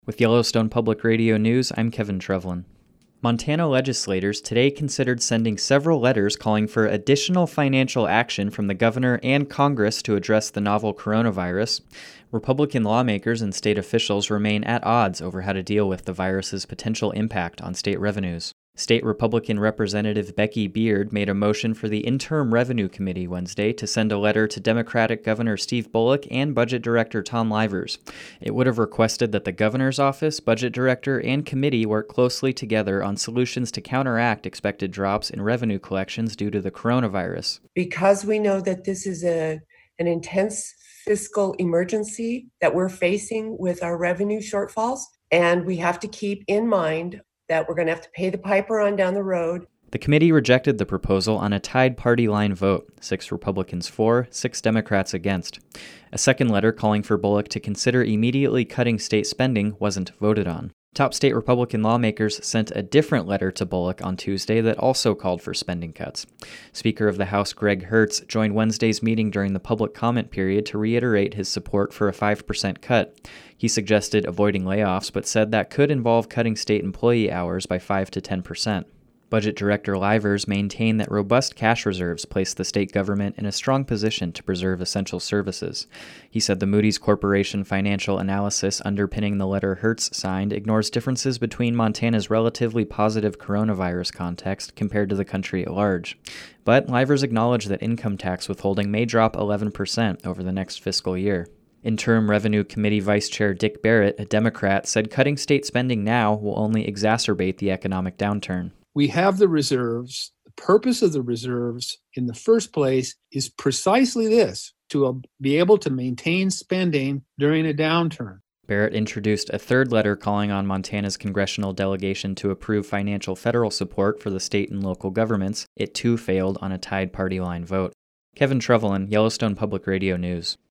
With Yellowstone Public Radio News, I'm Kevin Trevlin. Montana legislators today considered sending several letters calling for additional financial action from the governor and Congress to address the novel coronavirus. Republican lawmakers and state officials remain at odds over how to deal with the virus's potential impact on state revenues. State Republican Representative Becky Beard made a motion for the Interim Revenue Committee Wednesday to send a letter to Democratic Governor Steve Bullock and Budget Director Tom Livers. It would have requested that the governor's office, budget director, and committee work closely together on solutions to counteract expected drops in revenue collections due to the coronavirus. Because we know that this is an intense fiscal emergency that we're facing with our revenue shortfalls, and we have to keep in mind that we're going to have to pay the piper on down the road. The committee rejected the proposal on a tied party line vote, 6 Republicans for, 6 Democrats against. A second letter calling for Bullock to consider immediately cutting state spending wasn't voted on. Top state Republican lawmakers sent a different letter to Bullock on Tuesday that also called for spending cuts. Speaker of the House Greg Hertz joined Wednesday's meeting during the public comment period to reiterate his support for a 5% cut. He suggested avoiding layoffs, but said that could involve cutting state employee hours by 5 to 10%. Budget Director Livers maintained that robust cash reserves place the state government in a strong position to preserve essential services. He said the Moody's Corporation financial analysis underpinning the letter Hertz signed ignores differences between Montana's relatively positive coronavirus context compared to the country at large. But Livers acknowledged that income tax withholding may drop 11% over the next fiscal year. Interim Revenue Committee Vice Chair Dick Barrett, a Democrat, said cutting state spending now will only exacerbate the economic downturn. We have the reserves. The purpose of the reserves in the first place is precisely this, to be able to maintain spending during a downturn. Barrett introduced a third letter calling on Montana's congressional delegation to approve financial federal support for the state and local governments. It too failed on a tied party line vote. Kevin Trevlin, Yellowstone Public Radio News.